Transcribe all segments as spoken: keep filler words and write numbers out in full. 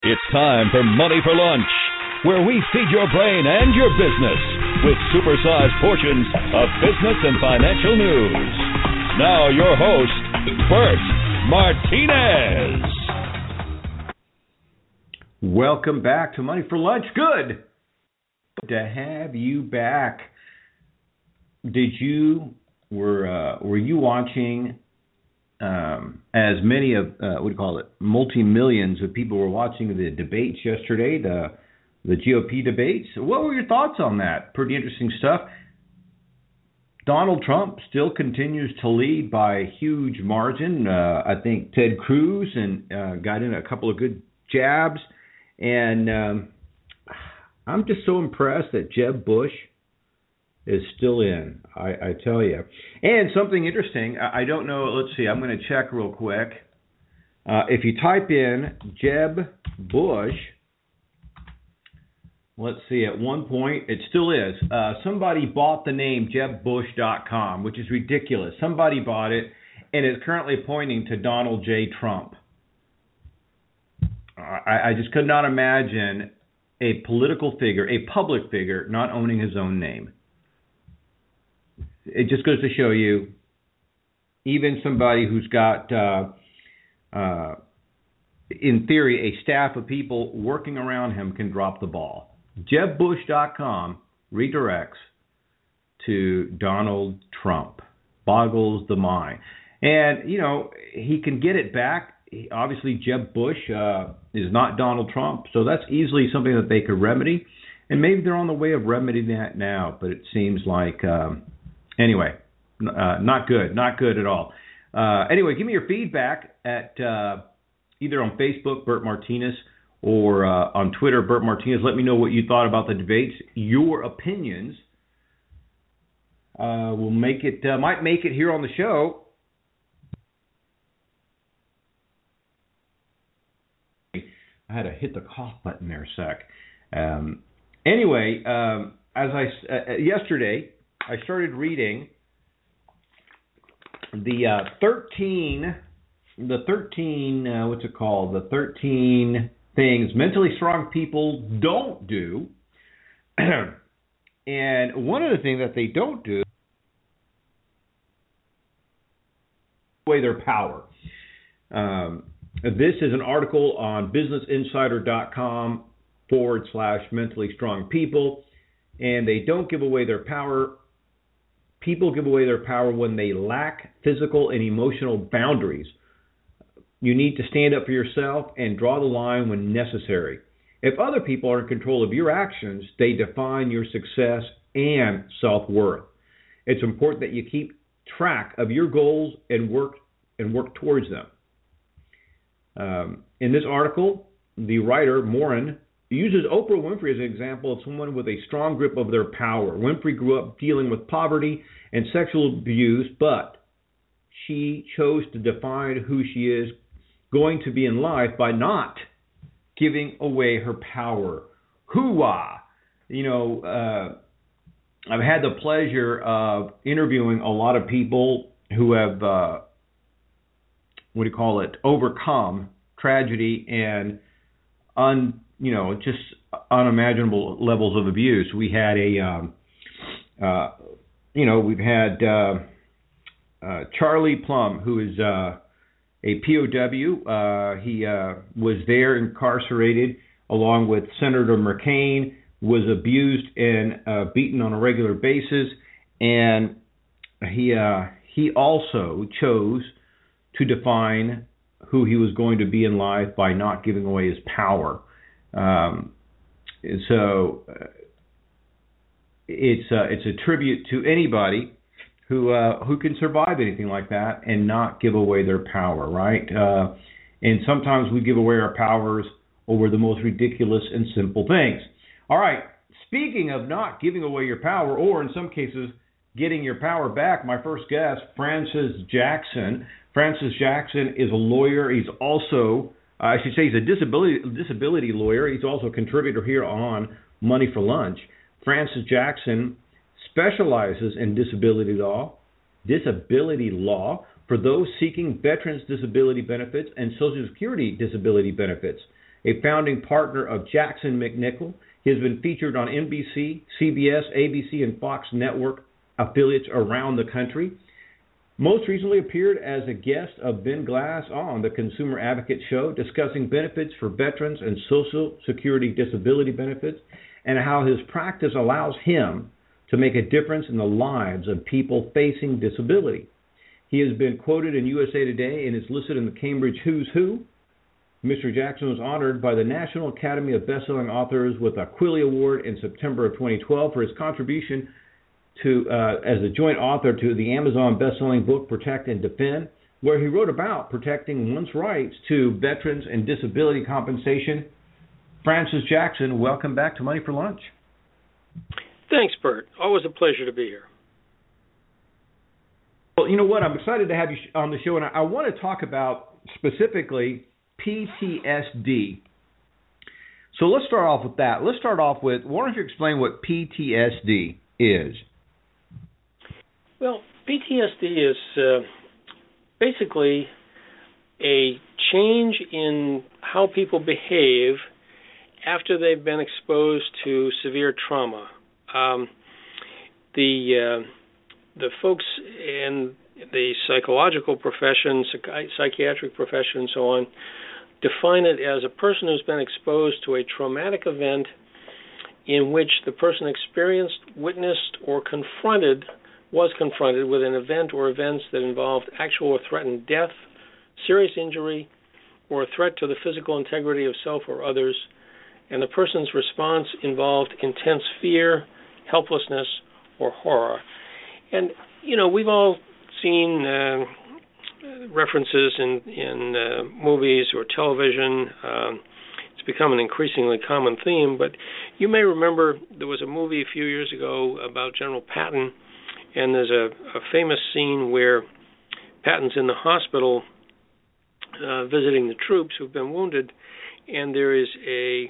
It's time for Money for Lunch, where we feed your brain and your business with supersized portions of business and financial news. Now your host, Bert Martinez. Welcome back to Money for Lunch. Good to have you back. Did you were uh, were you watching? Um, as many of uh, what do you call it, multi-millions of people were watching the debates yesterday, the the G O P debates. What were your thoughts on that? Pretty interesting stuff. Donald Trump still continues to lead by a huge margin. Uh, I think Ted Cruz and uh, got in a couple of good jabs, and um, I'm just so impressed that Jeb Bush is still in, I, I tell you. And something interesting, I, I don't know, let's see, I'm going to check real quick. Uh, if you type in Jeb Bush, let's see, at one point, it still is. Uh, somebody bought the name Jeb Bush dot com, which is ridiculous. Somebody bought it, and it's currently pointing to Donald J. Trump. Uh, I, I just could not imagine a political figure, a public figure, not owning his own name. It just goes to show you, even somebody who's got, uh, uh, in theory, a staff of people working around him can drop the ball. Jeb Bush dot com redirects to Donald Trump. Boggles the mind. And, you know, he can get it back. Obviously, Jeb Bush uh, is not Donald Trump, so that's easily something that they could remedy. And maybe they're on the way of remedying that now, but it seems like... Um, Anyway, uh, not good, not good at all. Uh, anyway, give me your feedback at uh, either on Facebook, Bert Martinez, or uh, on Twitter, Bert Martinez. Let me know what you thought about the debates. Your opinions uh, will make it, uh, might make it here on the show. I had to hit the cough button there a sec. Um, anyway, um, as I uh, yesterday. I started reading the uh, thirteen, the thirteen, uh, what's it called? The thirteen things mentally strong people don't do. And one of the things that they don't do is away their power. Um, this is an article on business insider dot com forward slash mentally strong people, and they don't give away their power. People give away their power when they lack physical and emotional boundaries. You need to stand up for yourself and draw the line when necessary. If other people are in control of your actions, they define your success and self-worth. It's important that you keep track of your goals and work and work towards them. Um, in this article, the writer, Morin, uses Oprah Winfrey as an example of someone with a strong grip of their power. Winfrey grew up dealing with poverty and sexual abuse, but she chose to define who she is going to be in life by not giving away her power. Hoo-wah! You know, uh, I've had the pleasure of interviewing a lot of people who have, uh, what do you call it, overcome tragedy and un you know, just unimaginable levels of abuse. We had a, um, uh, you know, we've had uh, uh, Charlie Plum, who is uh, a P O W. Uh, he uh, was there incarcerated along with Senator McCain, was abused and uh, beaten on a regular basis, and he uh, he also chose to define who he was going to be in life by not giving away his power. Um, so uh, it's uh, it's a tribute to anybody who uh, who can survive anything like that and not give away their power, right? Uh, and sometimes we give away our powers over the most ridiculous and simple things. All right. Speaking of not giving away your power, or in some cases getting your power back, my first guest, Francis Jackson. Francis Jackson is a lawyer. He's also I should say he's a disability disability lawyer. He's also a contributor here on Money for Lunch. Francis Jackson specializes in disability law, disability law for those seeking veterans disability benefits and Social Security disability benefits. a founding partner of Jackson McNichol. He has been featured on N B C, C B S, A B C, and Fox Network affiliates around the country. Most recently appeared as a guest of Ben Glass on the Consumer Advocate Show, discussing benefits for veterans and Social Security disability benefits, and how his practice allows him to make a difference in the lives of people facing disability. He has been quoted in U S A Today and is listed in the Cambridge Who's Who. Mister Jackson was honored by the National Academy of Bestselling Authors with a Quilly Award in September of twenty twelve for his contribution to uh, as a joint author to the Amazon bestselling book Protect and Defend, where he wrote about protecting one's rights to veterans and disability compensation. Francis Jackson, welcome back to Money for Lunch. Thanks, Bert. Always a pleasure to be here. Well, you know what? I'm excited to have you on the show, and I, I want to talk about specifically P T S D. So let's start off with that. Let's start off with, why don't you explain what P T S D is? Well, P T S D is uh, basically a change in how people behave after they've been exposed to severe trauma. Um, the uh, the folks in the psychological profession, psych- psychiatric profession, and so on, define it as a person who's been exposed to a traumatic event in which the person experienced, witnessed, or confronted, was confronted with an event or events that involved actual or threatened death, serious injury, or a threat to the physical integrity of self or others, and the person's response involved intense fear, helplessness, or horror. And, you know, we've all seen uh, references in, in uh, movies or television. Um, it's become an increasingly common theme, but you may remember there was a movie a few years ago about General Patton, and there's a, a famous scene where Patton's in the hospital uh, visiting the troops who've been wounded, and there is a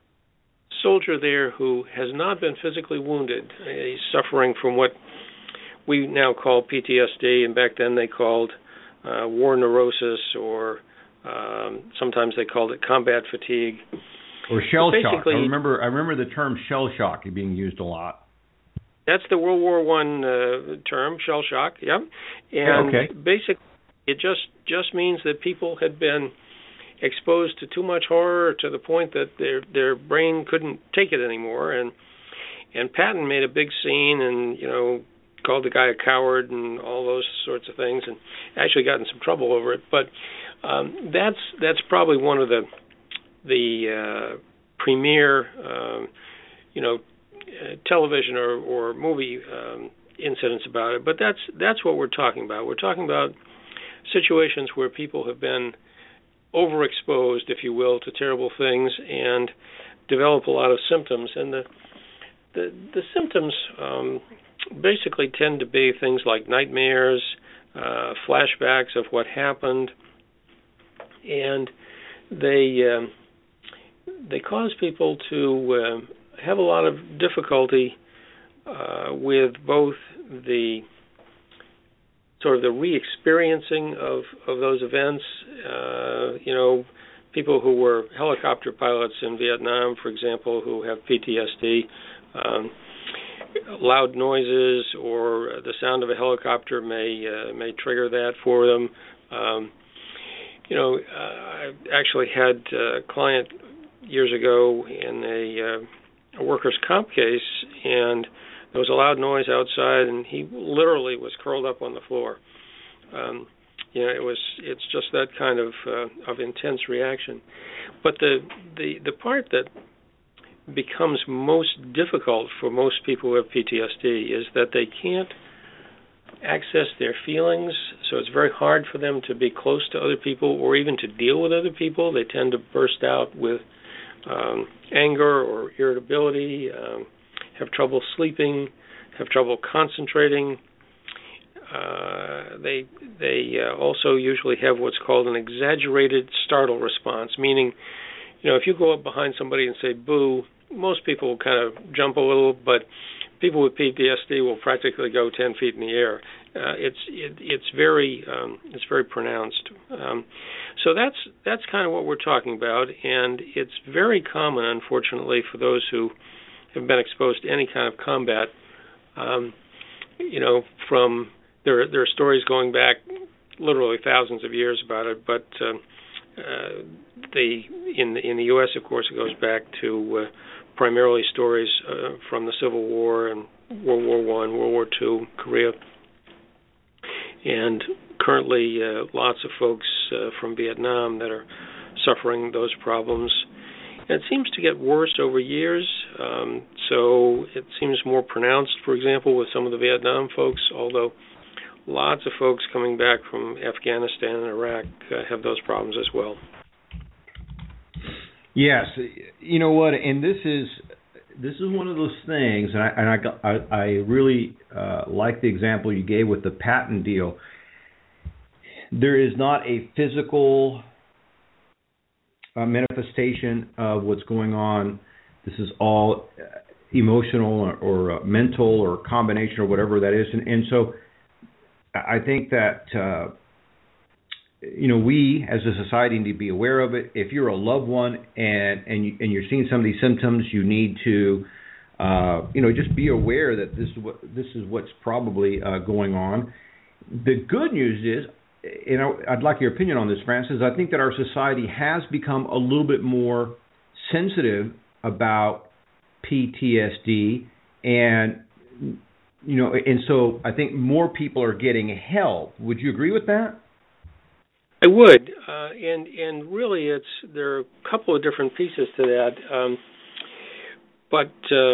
soldier there who has not been physically wounded. He's suffering from what we now call P T S D, and back then they called uh, war neurosis, or um, sometimes they called it combat fatigue. Or shell shock. I remember, I remember the term shell shock being used a lot. That's the World War One uh, term, shell shock. Yeah, and okay. Basically, it just just means that people had been exposed to too much horror to the point that their their brain couldn't take it anymore. And and Patton made a big scene, and you know, called the guy a coward and all those sorts of things, and actually got in some trouble over it. But um, that's that's probably one of the the uh, premier um, you know uh, television or, or movie um, incidents about it. But that's that's what we're talking about. We're talking about situations where people have been overexposed, if you will, to terrible things and develop a lot of symptoms. And the the, the symptoms um, basically tend to be things like nightmares, uh, flashbacks of what happened, and they um, they cause people to uh, have a lot of difficulty uh, with both the sort of the re-experiencing of, of those events. Uh, you know, people who were helicopter pilots in Vietnam, for example, who have P T S D, um, loud noises or the sound of a helicopter may uh, may trigger that for them. Um, you know, uh, I actually had a client years ago in a, uh, a workers' comp case, and there was a loud noise outside, and he literally was curled up on the floor. Um, you know, it was it's just that kind of uh, of intense reaction. But the, the the part that becomes most difficult for most people who have P T S D is that they can't access their feelings, so it's very hard for them to be close to other people or even to deal with other people. They tend to burst out with um, anger or irritability, um, have trouble sleeping, have trouble concentrating. Uh, they they uh, also usually have what's called an exaggerated startle response, meaning, you know, if you go up behind somebody and say boo, most people will kind of jump a little, but people with P T S D will practically go ten feet in the air. uh, it's it, it's very um, it's very pronounced. Um, so that's that's kind of what we're talking about, and it's very common, unfortunately, for those who have been exposed to any kind of combat. Um, you know, from there there are stories going back literally thousands of years about it, but uh, uh, the in in the U S, of course, it goes back to uh, primarily stories uh, from the Civil War and World War One, World War Two, Korea, and currently uh, lots of folks uh, from Vietnam that are suffering those problems. And it seems to get worse over years, um, so it seems more pronounced, for example, with some of the Vietnam folks, although lots of folks coming back from Afghanistan and Iraq uh, have those problems as well. Yes, you know what, and this is this is one of those things, and I and I I, I really uh, like the example you gave with the Patton deal. There is not a physical uh, manifestation of what's going on. This is all emotional or, or uh, mental or combination or whatever that is, and, and so I think that. Uh, You know, we as a society need to be aware of it. If you're a loved one and and, you, and you're seeing some of these symptoms, you need to, uh, you know, just be aware that this is what this is what's probably uh, going on. The good news is, you know, I'd like your opinion on this, Francis. I think that our society has become a little bit more sensitive about P T S D, and you know, and so I think more people are getting help. Would you agree with that? I would, uh, and and really, it's there are a couple of different pieces to that. Um, but uh,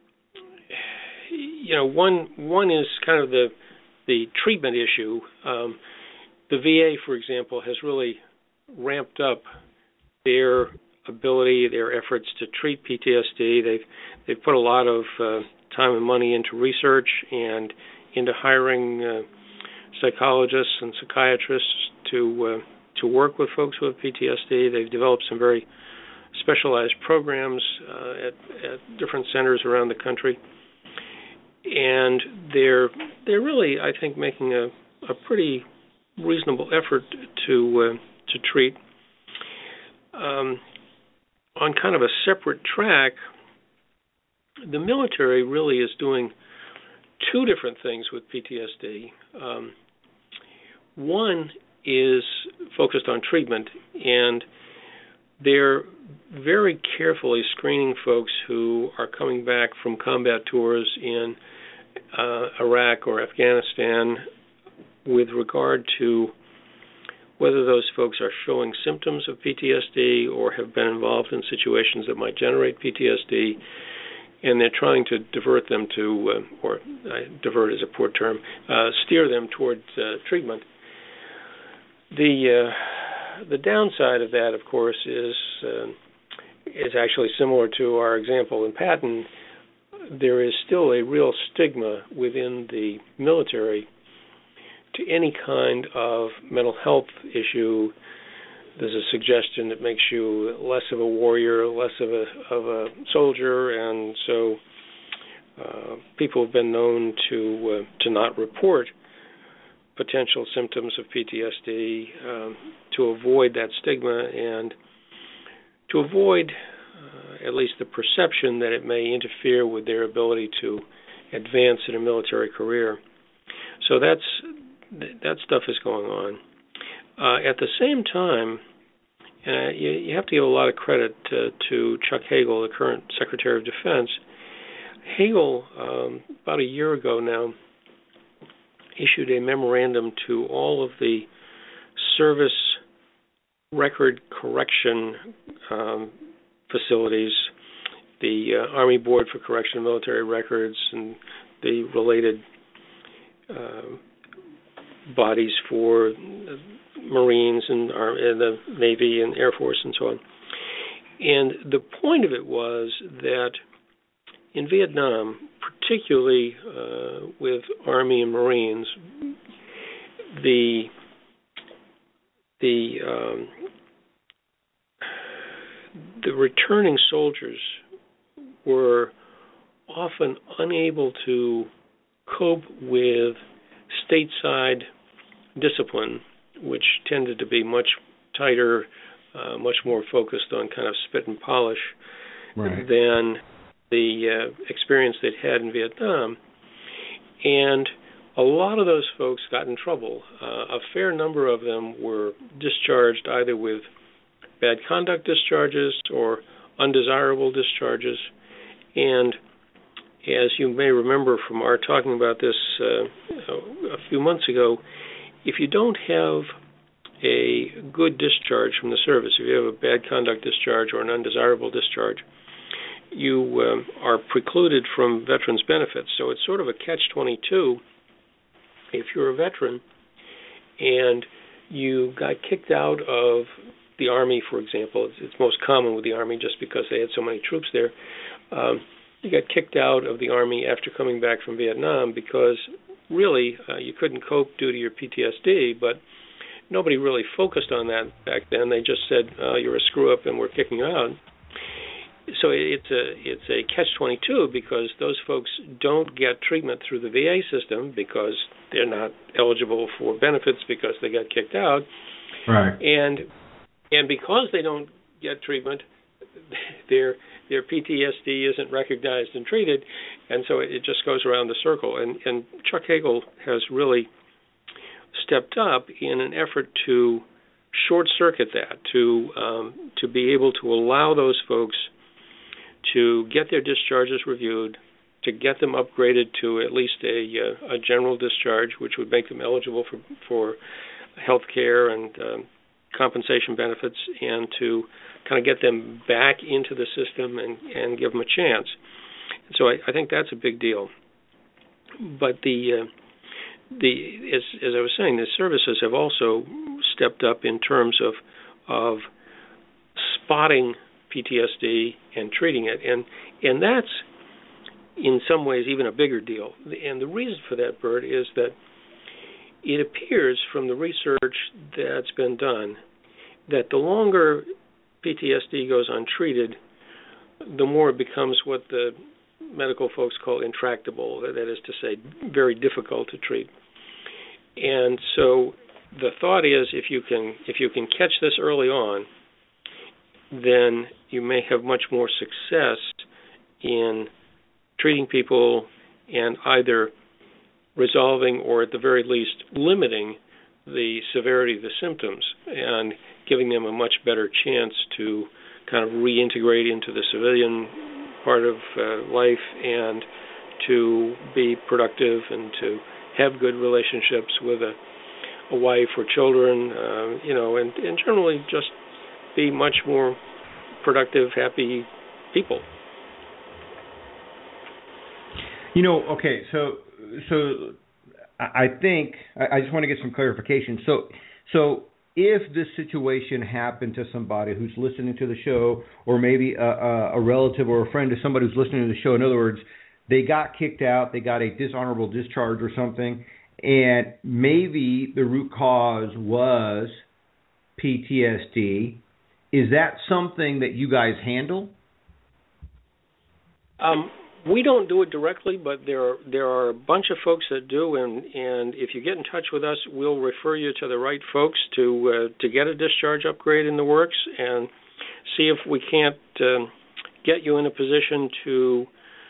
you know, one one is kind of the the treatment issue. Um, the V A, for example, has really ramped up their ability, their efforts to treat P T S D. They've they've put a lot of uh, time and money into research and into hiring uh, psychologists and psychiatrists to uh, to work with folks who have P T S D. They've developed some very specialized programs uh, at, at different centers around the country, and they're they're really, I think, making a, a pretty reasonable effort to uh, to treat. Um, on kind of a separate track, the military really is doing two different things with P T S D. Um, one is focused on treatment, and they're very carefully screening folks who are coming back from combat tours in uh, Iraq or Afghanistan with regard to whether those folks are showing symptoms of P T S D or have been involved in situations that might generate P T S D, and they're trying to divert them to, uh, or uh, divert is a poor term, uh, steer them toward uh, treatment. The uh, the downside of that, of course, is uh, is actually similar to our example in Patton. There is still a real stigma within the military to any kind of mental health issue. There's a suggestion that makes you less of a warrior, less of a of a soldier, and so uh, people have been known to uh, to not report potential symptoms of P T S D um, to avoid that stigma and to avoid uh, at least the perception that it may interfere with their ability to advance in a military career. So that's that stuff is going on. Uh, at the same time, uh, you, you have to give a lot of credit to, to Chuck Hagel, the current Secretary of Defense. Hagel, um, about a year ago now, issued a memorandum to all of the service record correction um, facilities, the uh, Army Board for Correction of Military Records, and the related uh, bodies for Marines and, Ar- and the Navy and Air Force and so on. And the point of it was that in Vietnam, particularly uh, with Army and Marines, the the um, the returning soldiers were often unable to cope with stateside discipline, which tended to be much tighter, uh, much more focused on kind of spit and polish right. than the uh, experience they'd had in Vietnam. And a lot of those folks got in trouble. Uh, a fair number of them were discharged either with bad conduct discharges or undesirable discharges. And as you may remember from our talking about this uh, a few months ago, if you don't have a good discharge from the service, if you have a bad conduct discharge or an undesirable discharge, you um, are precluded from veterans' benefits. So it's sort of a catch twenty-two. If you're a veteran and you got kicked out of the Army, for example, it's, it's most common with the Army just because they had so many troops there, um, you got kicked out of the Army after coming back from Vietnam because really uh, you couldn't cope due to your P T S D, but nobody really focused on that back then. They just said, oh, you're a screw-up and we're kicking you out. So it's a it's a catch twenty-two because those folks don't get treatment through the V A system because they're not eligible for benefits because they got kicked out. Right. And and because they don't get treatment, their their P T S D isn't recognized and treated, and so it just goes around the circle. And, and Chuck Hagel has really stepped up in an effort to short-circuit that, to um, to be able to allow those folks to get their discharges reviewed, to get them upgraded to at least a, uh, a general discharge, which would make them eligible for, for health care and um, compensation benefits, and to kind of get them back into the system and, and give them a chance. So I, I think that's a big deal. But the uh, the as, as I was saying, the services have also stepped up in terms of of spotting P T S D and treating it, and and that's in some ways even a bigger deal. And the reason for that, Bert, is that it appears from the research that's been done that the longer P T S D goes untreated, the more it becomes what the medical folks call intractable, that is to say, very difficult to treat. And so the thought is if you can if you can catch this early on, then you may have much more success in treating people and either resolving or at the very least limiting the severity of the symptoms and giving them a much better chance to kind of reintegrate into the civilian part of uh, life and to be productive and to have good relationships with a, a wife or children, uh, you know, and, and generally just be much more productive, happy people. You know, okay, so so I think I just want to get some clarification. So so if this situation happened to somebody who's listening to the show, or maybe a, a, a relative or a friend of somebody who's listening to the show, in other words, they got kicked out, they got a dishonorable discharge or something, and maybe the root cause was P T S D. Is that something that you guys handle? Um, we don't do it directly, but there are, there are a bunch of folks that do, and, and if you get in touch with us, we'll refer you to the right folks to uh, to get a discharge upgrade in the works and see if we can't uh, get you in a position to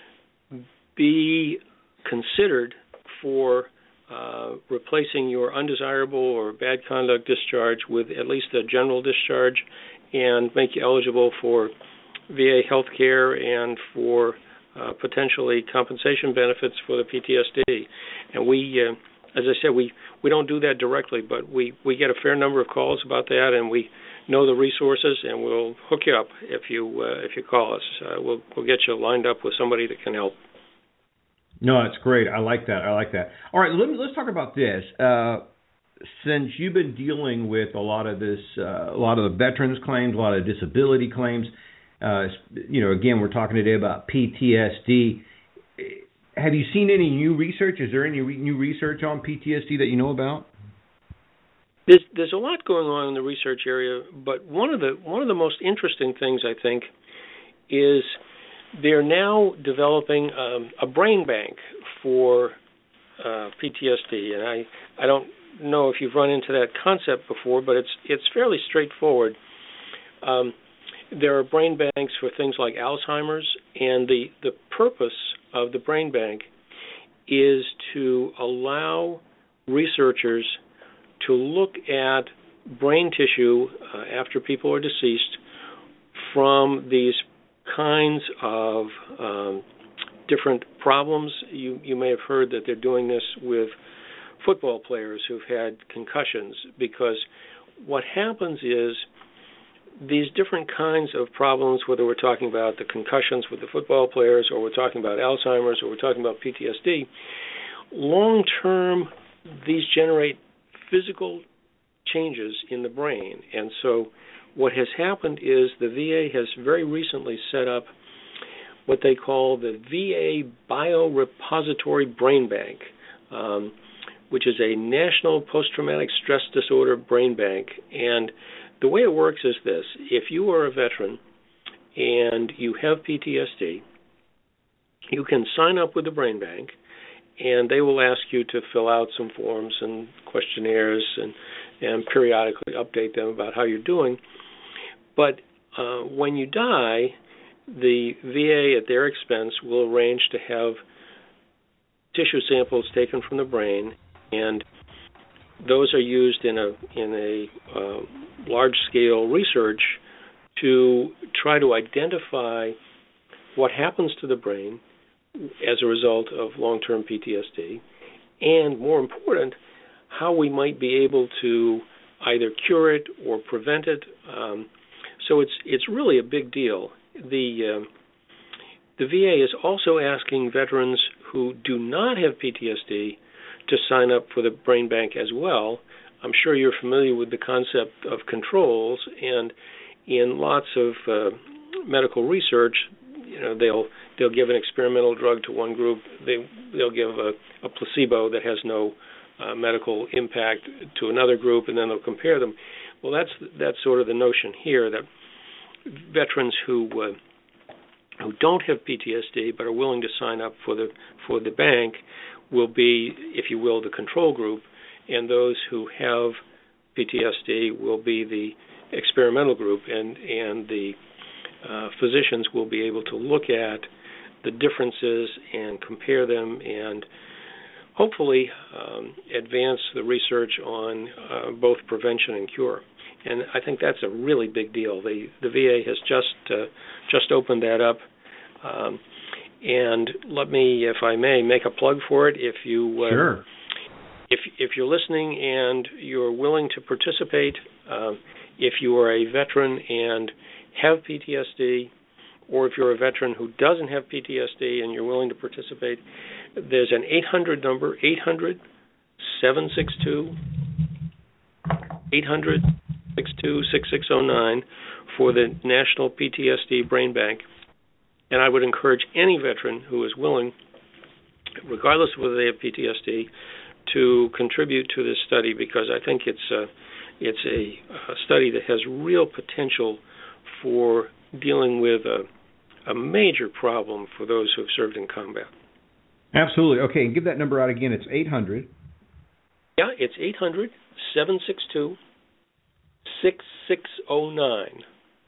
be considered for uh, replacing your undesirable or bad conduct discharge with at least a general discharge and make you eligible for V A health care and for uh, potentially compensation benefits for the P T S D. And we, uh, as I said, we, we don't do that directly, but we, we get a fair number of calls about that, and we know the resources, and we'll hook you up if you uh, if you call us. Uh, we'll we'll get you lined up with somebody that can help. No, that's great. I like that. I like that. All right, let me, let's talk about this. Uh, since you've been dealing with a lot of this, uh, a lot of the veterans claims, a lot of disability claims, uh, you know, again, we're talking today about P T S D. Have you seen any new research? Is there any re- new research on P T S D that you know about? There's there's a lot going on in the research area, but one of the one of the most interesting things I think is they're now developing um, a brain bank for uh, P T S D, and I, I don't know if you've run into that concept before, but it's it's fairly straightforward. Um, there are brain banks for things like Alzheimer's, and the, the purpose of the brain bank is to allow researchers to look at brain tissue uh, after people are deceased from these kinds of um, different problems. You, you may have heard that they're doing this with football players who've had concussions, because what happens is these different kinds of problems, whether we're talking about the concussions with the football players or we're talking about Alzheimer's or we're talking about P T S D, long term these generate physical changes in the brain. And so what has happened is the V A has very recently set up what they call the V A Biorepository Brain Bank, um, which is a national post-traumatic stress disorder brain bank. And the way it works is this: if you are a veteran and you have P T S D, you can sign up with the brain bank, and they will ask you to fill out some forms and questionnaires and, and periodically update them about how you're doing. But uh, when you die, the V A, at their expense, will arrange to have tissue samples taken from the brain, and those are used in a in a uh, large-scale research to try to identify what happens to the brain as a result of long-term P T S D, and more important, how we might be able to either cure it or prevent it. Um, so it's it's really a big deal. The uh, the V A is also asking veterans who do not have P T S D to sign up for the brain bank as well. I'm sure you're familiar with the concept of controls, and in lots of uh, medical research, you know, they'll they'll give an experimental drug to one group, they they'll give a, a placebo that has no uh, medical impact to another group, and then they'll compare them. Well, that's that's sort of the notion here, that veterans who uh, who don't have P T S D but are willing to sign up for the for the bank will be, if you will, the control group, and those who have P T S D will be the experimental group, and and the uh, physicians will be able to look at the differences and compare them, and hopefully um, advance the research on uh, both prevention and cure. And I think that's a really big deal. The the V A has just uh, just opened that up. Um, and let me, if I may, make a plug for it. If you uh, sure. If if you're listening and you're willing to participate, uh, if you are a veteran and have P T S D, or if you're a veteran who doesn't have P T S D and you're willing to participate, there's an eight hundred number, eight hundred, seven six two, eight hundred, six two six six zero nine for the National P T S D Brain Bank. And I would encourage any veteran who is willing, regardless of whether they have P T S D, to contribute to this study, because I think it's a, it's a, a study that has real potential for dealing with a, a major problem for those who have served in combat. Absolutely. Okay, and give that number out again. It's eight hundred. Yeah, it's eight hundred, seven six two, six six zero nine.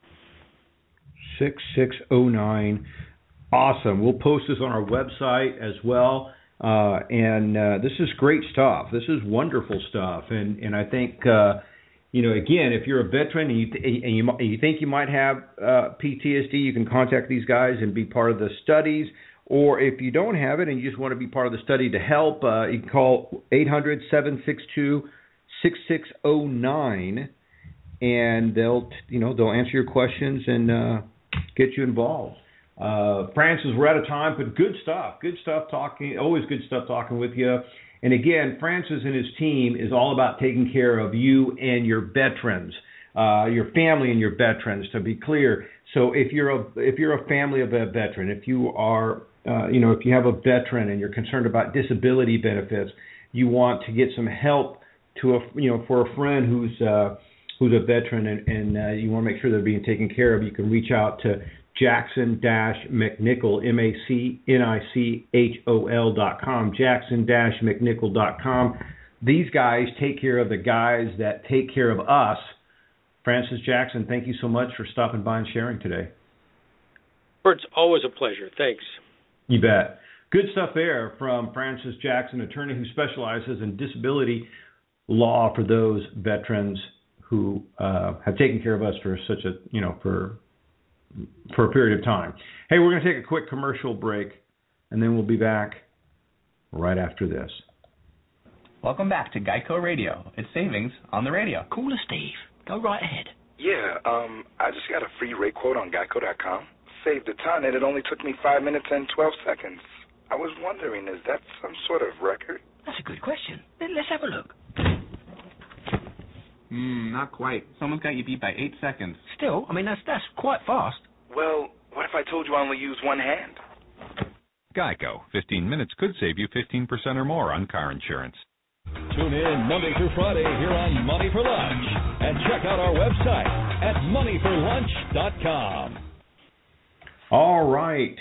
six six zero nine. Awesome. We'll post this on our website as well. Uh, and uh, this is great stuff. This is wonderful stuff. And and I think, uh, you know, again, if you're a veteran and you, th- and you, you think you might have uh, P T S D, you can contact these guys and be part of the studies. Or if you don't have it and you just want to be part of the study to help, uh, you can call eight hundred, seven six two, six six zero nine, and they'll, you know, they'll answer your questions and uh, get you involved. Uh, Francis, we're out of time, but good stuff. Good stuff talking. Always good stuff talking with you. And again, Francis and his team is all about taking care of you and your veterans, uh, your family and your veterans, to be clear. So if you're a if you're a family of a veteran, if you are uh, you know if you have a veteran and you're concerned about disability benefits, you want to get some help to a you know for a friend who's uh, who's a veteran, and, and uh, you want to make sure they're being taken care of, you can reach out to Jackson McNichol, M A C N I C H O L dot com, Jackson McNichol dot com. These guys take care of the guys that take care of us. Francis Jackson, thank you so much for stopping by and sharing today. It's always a pleasure. Thanks. You bet. Good stuff there from Francis Jackson, attorney who specializes in disability law for those veterans who uh, have taken care of us for such a, you know, for for a period of time. Hey, we're going to take a quick commercial break, and then we'll be back right after this. Welcome back to Geico Radio. It's savings on the radio. Call us, Steve. Go right ahead. Yeah, um, I just got a free rate quote on Geico dot com. Saved a ton, and it only took me five minutes and twelve seconds. I was wondering, is that some sort of record? That's a good question. Let's have a look. Hmm, not quite. Someone's got you beat by eight seconds. Still, I mean, that's that's quite fast. Well, what if I told you I only use one hand? Geico. fifteen minutes could save you fifteen percent or more on car insurance. Tune in Monday through Friday here on Money for Lunch. And check out our website at money for lunch dot com. All right.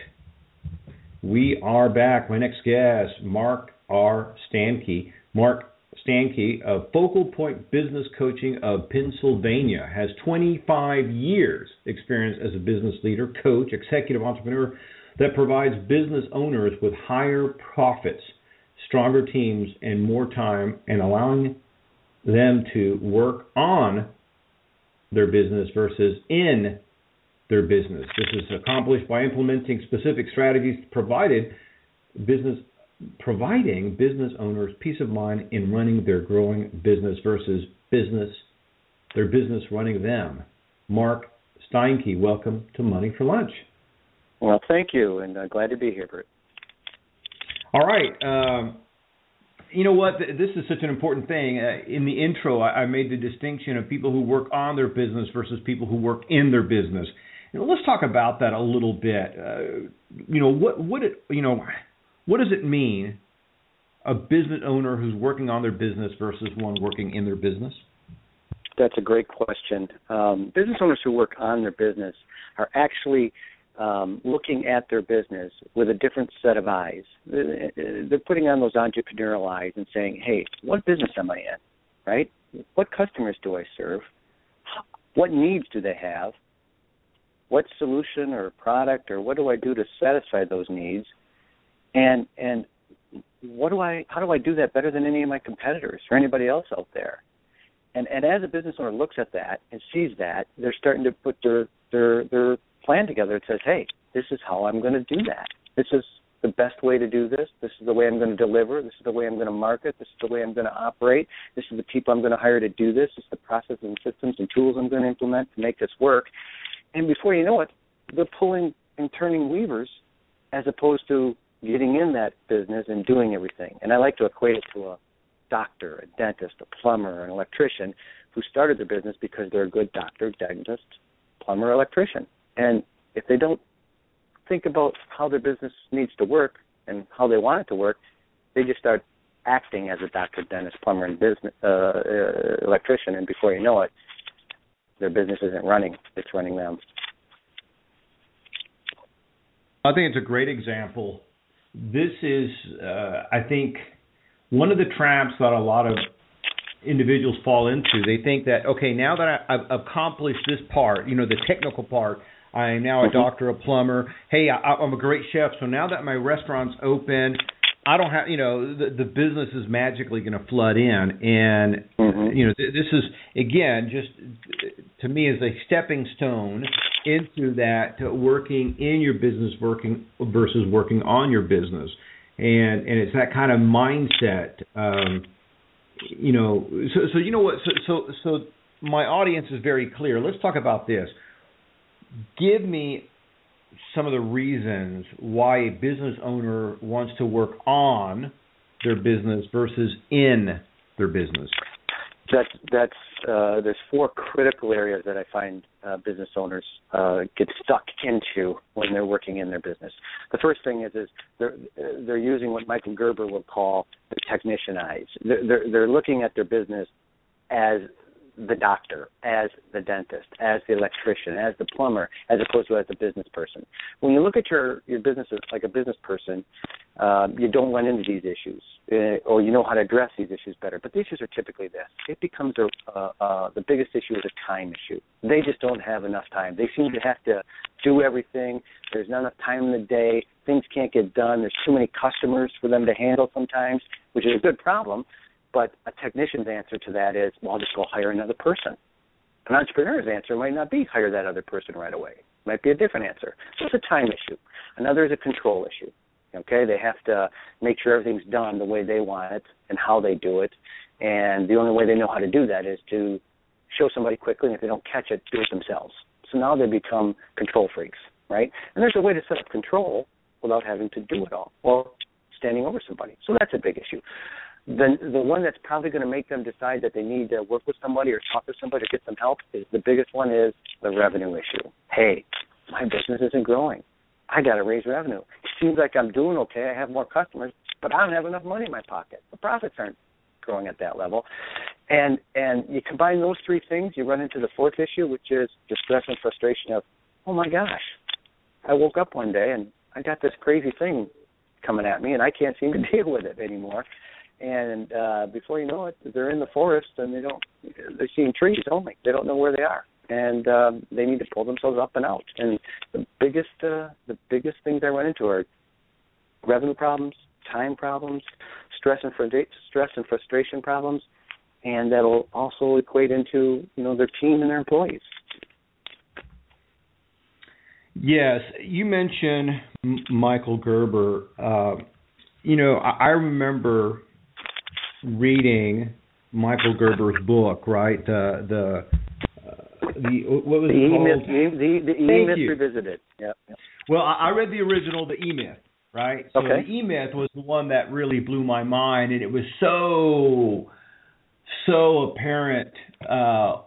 We are back. My next guest, Mark R. Stankey. Mark Stankey of Focal Point Business Coaching of Pennsylvania has twenty-five years experience as a business leader, coach, executive entrepreneur that provides business owners with higher profits, stronger teams, and more time, and allowing them to work on their business versus in their business. This is accomplished by implementing specific strategies provided business providing business owners peace of mind in running their growing business versus business their business running them. Mark Stankey, welcome to Money for Lunch. Well, thank you, and uh, glad to be here, Bert. All right. Um, you know what? This is such an important thing. Uh, in the intro, I, I made the distinction of people who work on their business versus people who work in their business. And let's talk about that a little bit. Uh, you know, what what it, you know, what does it mean, a business owner who's working on their business versus one working in their business? That's a great question. Um, business owners who work on their business are actually Um, looking at their business with a different set of eyes. They're putting on those entrepreneurial eyes and saying, hey, what business am I in, right? What customers do I serve? What needs do they have? What solution or product or what do I do to satisfy those needs? And and what do I how do I do that better than any of my competitors or anybody else out there? And and as a business owner looks at that and sees that, they're starting to put their their their plan together. It says, hey, this is how I'm going to do that. This is the best way to do this. This is the way I'm going to deliver. This is the way I'm going to market. This is the way I'm going to operate. This is the people I'm going to hire to do this. This is the processes and systems and tools I'm going to implement to make this work. And before you know it, they're pulling and turning levers as opposed to getting in that business and doing everything. And I like to equate it to a doctor, a dentist, a plumber, an electrician who started their business because they're a good doctor, dentist, plumber, electrician. And if they don't think about how their business needs to work and how they want it to work, they just start acting as a doctor, dentist, plumber, and business uh, uh, electrician, and before you know it, their business isn't running; it's running them. I think it's a great example. This is, uh, I think, one of the traps that a lot of individuals fall into. They think that, okay, now that I, I've accomplished this part, you know, the technical part, I am now a doctor, a plumber. Hey, I, I'm a great chef, so now that my restaurant's open, I don't have, you know, the, the business is magically going to flood in. And, mm-hmm. you know, th- this is, again, just to me is a stepping stone into that to working in your business working versus working on your business. And and it's that kind of mindset, um, you know, so, so you know what, so, so, so my audience is very clear. Let's talk about this. Give me some of the reasons why a business owner wants to work on their business versus in their business. That's that's uh, there's four critical areas that I find uh, business owners uh, get stuck into when they're working in their business. The first thing is is they're they're using what Michael Gerber would call the technician eyes. They're they're, they're looking at their business as the doctor, as the dentist, as the electrician, as the plumber, as opposed to as a business person. When you look at your, your business as like a business person, um, you don't run into these issues, uh, or you know how to address these issues better. But the issues are typically this. It becomes a, uh, uh, the biggest issue is a time issue. They just don't have enough time. They seem to have to do everything. There's not enough time in the day. Things can't get done. There's too many customers for them to handle sometimes, which is a good problem. But a technician's answer to that is, well, I'll just go hire another person. An entrepreneur's answer might not be hire that other person right away. It might be a different answer. So it's a time issue. Another is a control issue. Okay, they have to make sure everything's done the way they want it and how they do it. And the only way they know how to do that is to show somebody quickly, and if they don't catch it, do it themselves. So now they become control freaks, right? And there's a way to set up control without having to do it all or standing over somebody. So that's a big issue. The, the one that's probably going to make them decide that they need to work with somebody or talk to somebody or get some help is the biggest one is the revenue issue. Hey, my business isn't growing. I got to raise revenue. It seems like I'm doing okay. I have more customers, but I don't have enough money in my pocket. The profits aren't growing at that level. And and you combine those three things, you run into the fourth issue, which is distress and frustration of, oh, my gosh, I woke up one day and I got this crazy thing coming at me, and I can't seem to deal with it anymore. And uh, before you know it, they're in the forest, and they don't, they're seeing trees only. They don't know where they are. And um, they need to pull themselves up and out. And the biggest uh, the biggest things I run into are revenue problems, time problems, stress and fr- stress and frustration problems, and that'll also equate into, you know, their team and their employees. Yes, you mentioned M- Michael Gerber. Uh, you know, I, I remember reading Michael Gerber's book, right? The the The, what was the it E-Myth, called? the the, the E-Myth Revisited. Yeah. Well, I, I read the original, the E-Myth, right? So okay. the E-Myth was the one that really blew my mind, and it was so, so apparent, uh,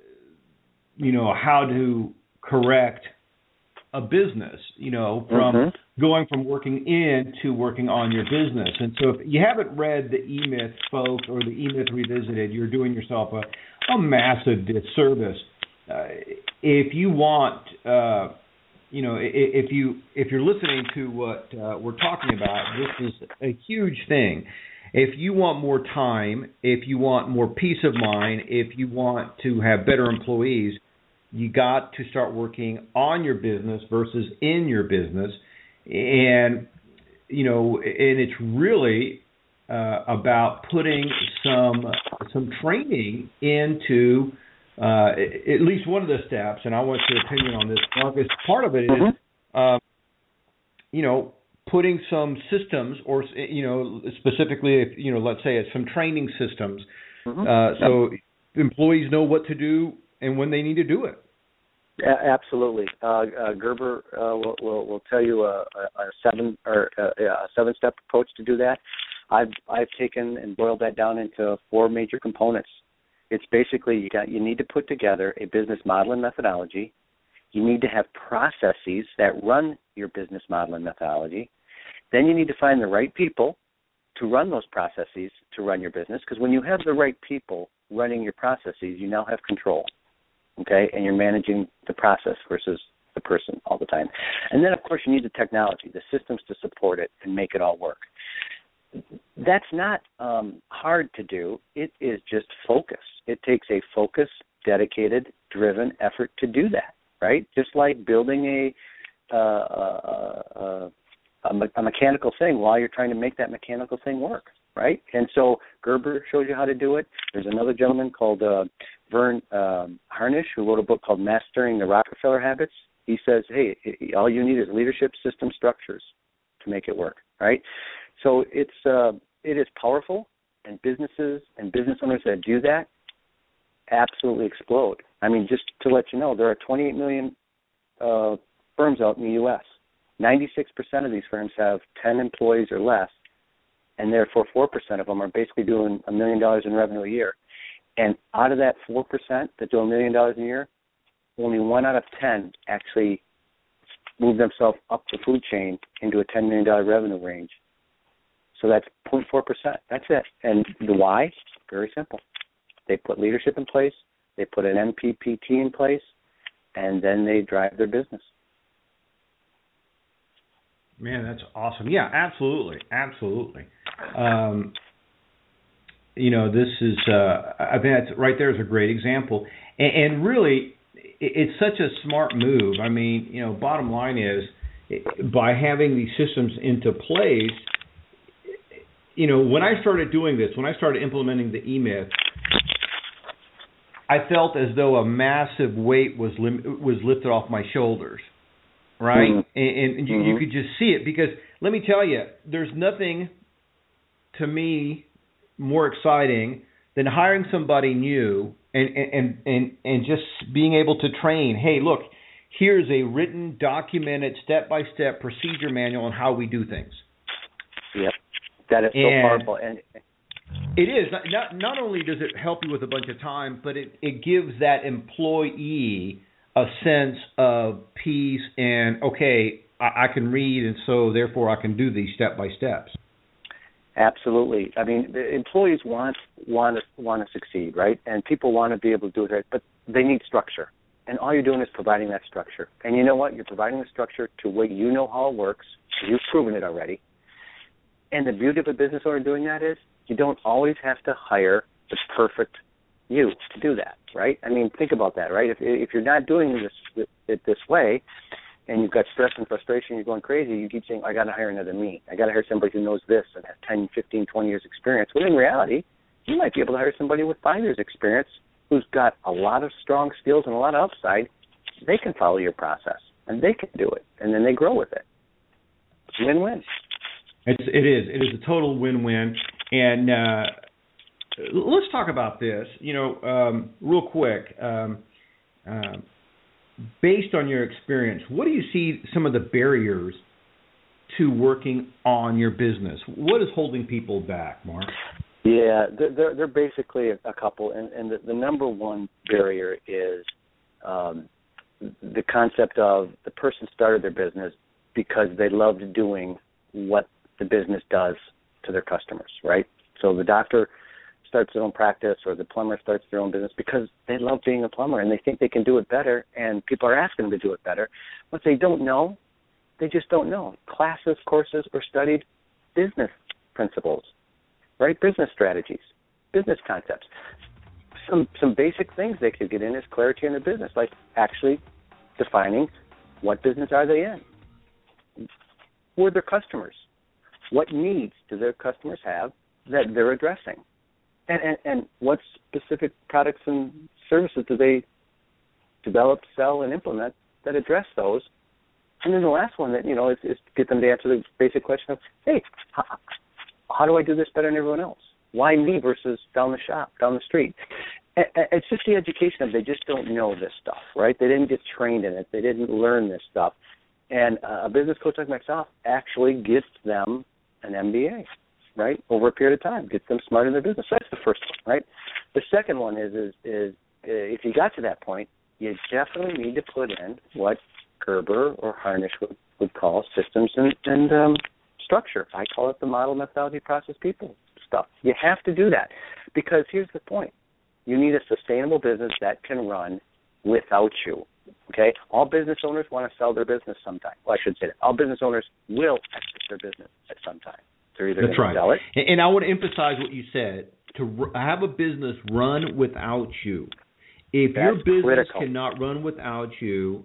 you know, how to correct a business, you know, from mm-hmm. going from working in to working on your business. And so if you haven't read the E-Myth, folks, or the E-Myth Revisited, you're doing yourself a, a massive disservice. Uh, if you want, uh, you know, if you if you're listening to what uh, we're talking about, this is a huge thing. If you want more time, if you want more peace of mind, if you want to have better employees, you got to start working on your business versus in your business, and you know, and it's really uh, about putting some some training into. Uh, at least one of the steps, and I want your opinion on this, Marcus. Part of it is, mm-hmm. uh, you know, putting some systems, or you know, specifically, if, you know, let's say it's some training systems, mm-hmm. uh, so yep. employees know what to do and when they need to do it. Yeah, absolutely. Uh, uh, Gerber uh, will, will will tell you a, a seven or a, a seven step approach to do that. I've I've taken and boiled that down into four major components. It's basically you got you need to put together a business model and methodology. You need to have processes that run your business model and methodology. Then you need to find the right people to run those processes to run your business, because when you have the right people running your processes, you now have control, okay? And you're managing the process versus the person all the time. And then, of course, you need the technology, the systems to support it and make it all work. That's not um, hard to do. It is just focus. It takes a focused, dedicated, driven effort to do that, right? Just like building a, uh, a, a, a, me- a mechanical thing while you're trying to make that mechanical thing work, right? And so Gerber shows you how to do it. There's another gentleman called uh, Vern um, Harnish who wrote a book called Mastering the Rockefeller Habits. He says, hey, all you need is leadership system structures to make it work, right? So it's uh, it is powerful, and businesses and business owners that do that absolutely explode. I mean, just to let you know, there are twenty-eight million uh, firms out in the U S ninety-six percent of these firms have ten employees or less, and therefore four percent of them are basically doing a million dollars in revenue a year. And out of that four percent that do a million dollars a year, only one out of ten actually move themselves up the food chain into a ten million dollars revenue range. So that's zero point four percent. That's it. And the why? Very simple. They put leadership in place. They put an M P P T in place, and then they drive their business. Man, that's awesome. Yeah, absolutely, absolutely. Um, you know, this is, uh, I think that's right there is a great example. And, and really, it's such a smart move. I mean, you know, bottom line is, by having these systems into place, you know, when I started doing this, when I started implementing the E-Myth, I felt as though a massive weight was lim- was lifted off my shoulders, right? Mm-hmm. And, and you, mm-hmm. you could just see it, because let me tell you, there's nothing to me more exciting than hiring somebody new and and and and just being able to train. Hey, look, here's a written, documented, step-by-step procedure manual on how we do things. Yep, that is so and powerful. And it is. Not, not only does it help you with a bunch of time, but it, it gives that employee a sense of peace and, okay, I, I can read, and so therefore I can do these step-by-steps. Absolutely. I mean, the employees want want to, want to succeed, right? And people want to be able to do it right, but they need structure. And all you're doing is providing that structure. And you know what? You're providing the structure to where you know how it works. You've proven it already. And the beauty of a business owner doing that is you don't always have to hire the perfect you to do that, right? I mean, think about that, right? If if you're not doing this it this way, and you've got stress and frustration, you're going crazy, you keep saying, I got to hire another me. I got to hire somebody who knows this and has ten, fifteen, twenty years experience. When in reality, you might be able to hire somebody with five years experience who's got a lot of strong skills and a lot of upside. They can follow your process, and they can do it, and then they grow with it. Win-win. It's, it is. It is a total win-win. And uh, let's talk about this, you know, um, real quick. Um, uh, based on your experience, what do you see some of the barriers to working on your business? What is holding people back, Mark? Yeah, they're, they're basically a couple, and, and the, the number one barrier is um, the concept of the person started their business because they loved doing what the business does to their customers, right? So the doctor starts their own practice, or the plumber starts their own business because they love being a plumber and they think they can do it better, and people are asking them to do it better. What they don't know, they just don't know. Classes, courses, or studied business principles, right? Business strategies, business concepts. Some some basic things they could get in is clarity in their business, like actually defining what business are they in, who are their customers, what needs do their customers have that they're addressing, and, and, and what specific products and services do they develop, sell, and implement that address those. And then the last one that, you know, is, is to get them to answer the basic question of, hey, how, how do I do this better than everyone else? Why me versus down the shop, down the street? And, and it's just the education of they just don't know this stuff, right? They didn't get trained in it. They didn't learn this stuff. And uh, a business coach like myself actually gets them an M B A, right, over a period of time, gets them smart in their business. So that's the first one, right? The second one is, is, is uh, if you got to that point, you definitely need to put in what Gerber or Harnish would, would call systems and, and um, structure. I call it the model, methodology, process, people stuff. You have to do that because here's the point. You need a sustainable business that can run without you, okay? All business owners want to sell their business sometime. Well, I should say that. All business owners will exit their business at some time. They're either That's going right. to sell it. And I want to emphasize what you said, to have a business run without you. If That's your business critical. cannot run without you,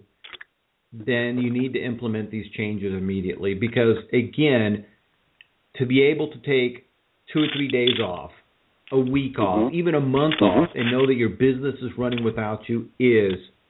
then you need to implement these changes immediately because, again, to be able to take two or three days off, a week off, mm-hmm. even a month mm-hmm. off, and know that your business is running without you is